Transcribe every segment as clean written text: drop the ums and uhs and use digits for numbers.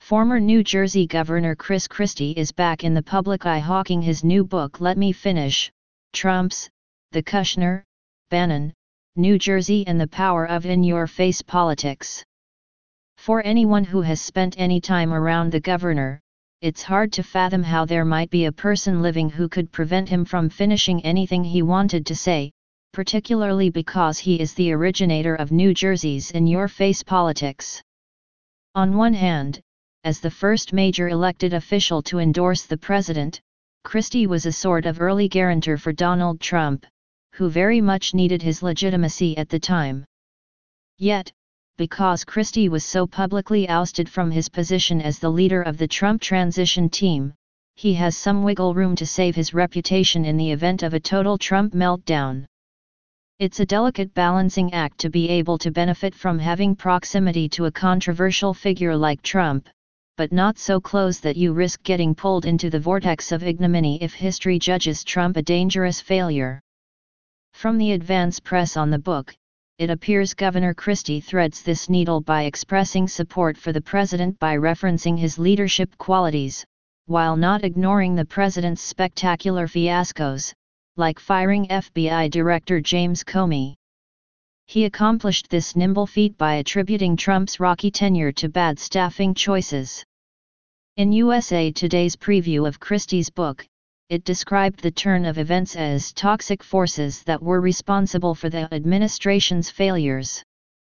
Former New Jersey Governor Chris Christie is back in the public eye hawking his new book Let Me Finish, Trump's, the Kushner, Bannon, New Jersey and the Power of In-Your-Face Politics. For anyone who has spent any time around the governor, it's hard to fathom how there might be a person living who could prevent him from finishing anything he wanted to say, particularly because he is the originator of New Jersey's in-your-face politics. On one hand, as the first major elected official to endorse the president, Christie was a sort of early guarantor for Donald Trump, who very much needed his legitimacy at the time. Yet, because Christie was so publicly ousted from his position as the leader of the Trump transition team, he has some wiggle room to save his reputation in the event of a total Trump meltdown. It's a delicate balancing act to be able to benefit from having proximity to a controversial figure like Trump, but not so close that you risk getting pulled into the vortex of ignominy if history judges Trump a dangerous failure. From the advance press on the book, it appears Governor Christie threads this needle by expressing support for the president by referencing his leadership qualities, while not ignoring the president's spectacular fiascos, like firing FBI Director James Comey. He accomplished this nimble feat by attributing Trump's rocky tenure to bad staffing choices. In USA Today's preview of Christie's book, it described the turn of events as toxic forces that were responsible for the administration's failures.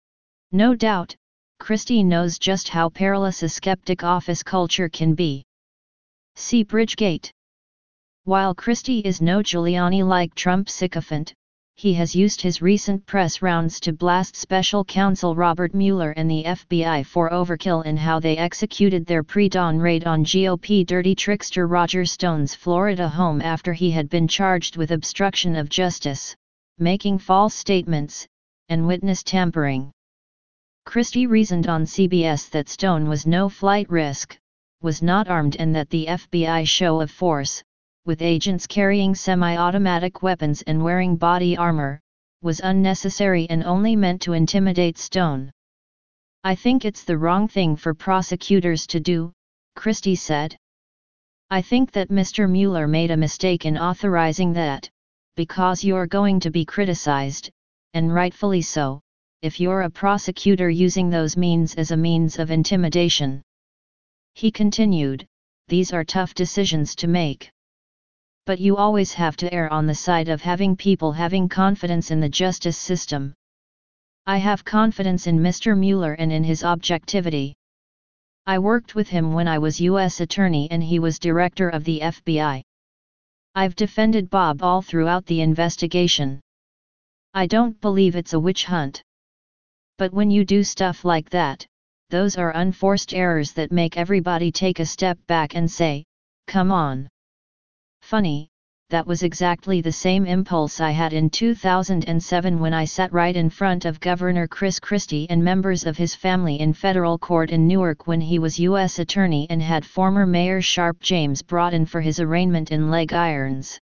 No doubt, Christie knows just how perilous a skeptic office culture can be. See Bridgegate. While Christie is no Giuliani-like Trump sycophant, he has used his recent press rounds to blast special counsel Robert Mueller and the FBI for overkill in how they executed their pre-dawn raid on GOP dirty trickster Roger Stone's Florida home after he had been charged with obstruction of justice, making false statements, and witness tampering. Christie reasoned on CBS that Stone was no flight risk, was not armed, and that the FBI show of force, with agents carrying semi-automatic weapons and wearing body armor, was unnecessary and only meant to intimidate Stone. "I think it's the wrong thing for prosecutors to do," Christie said. "I think that Mr. Mueller made a mistake in authorizing that, because you're going to be criticized, and rightfully so, if you're a prosecutor using those means as a means of intimidation." He continued, "These are tough decisions to make. But you always have to err on the side of having people having confidence in the justice system. I have confidence in Mr. Mueller and in his objectivity. I worked with him when I was U.S. Attorney and he was Director of the FBI. I've defended Bob all throughout the investigation. I don't believe it's a witch hunt. But when you do stuff like that, those are unforced errors that make everybody take a step back and say, 'Come on.' Funny, that was exactly the same impulse I had in 2007 when I sat right in front of Governor Chris Christie and members of his family in federal court in Newark when he was U.S. Attorney and had former Mayor Sharpe James brought in for his arraignment in leg irons.